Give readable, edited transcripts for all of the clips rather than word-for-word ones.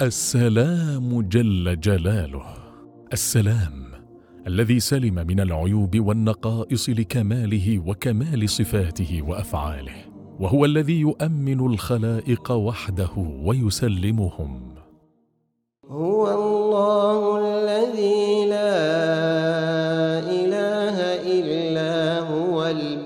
السلام جل جلاله، السلام الذي سلم من العيوب والنقائص لكماله وكمال صفاته وأفعاله، وهو الذي يؤمن الخلائق وحده ويسلمهم. هو الله الذي لا إله إلا هو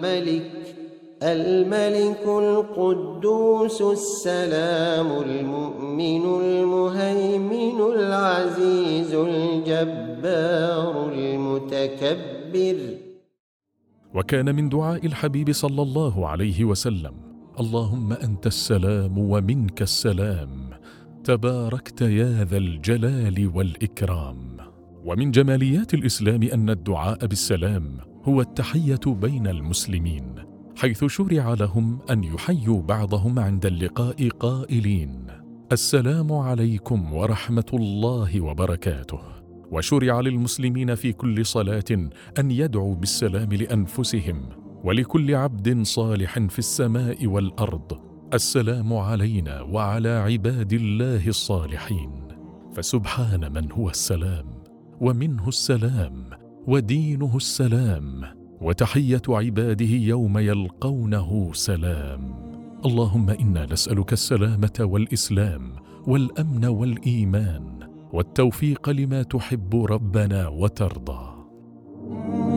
الملك القدوس السلام المؤمن المهيمن العزيز الجبار المتكبر. وكان من دعاء الحبيب صلى الله عليه وسلم: اللهم أنت السلام ومنك السلام، تباركت يا ذا الجلال والإكرام. ومن جماليات الإسلام أن الدعاء بالسلام هو التحية بين المسلمين، حيث شرع لهم أن يحيوا بعضهم عند اللقاء قائلين: السلام عليكم ورحمة الله وبركاته. وشرع للمسلمين في كل صلاة أن يدعوا بالسلام لأنفسهم ولكل عبد صالح في السماء والأرض: السلام علينا وعلى عباد الله الصالحين. فسبحان من هو السلام، ومنه السلام، ودينه السلام، وتحية عباده يوم يلقونه سلام. اللهم إنا نسألك السلامة والإسلام والأمن والإيمان والتوفيق لما تحب ربنا وترضى.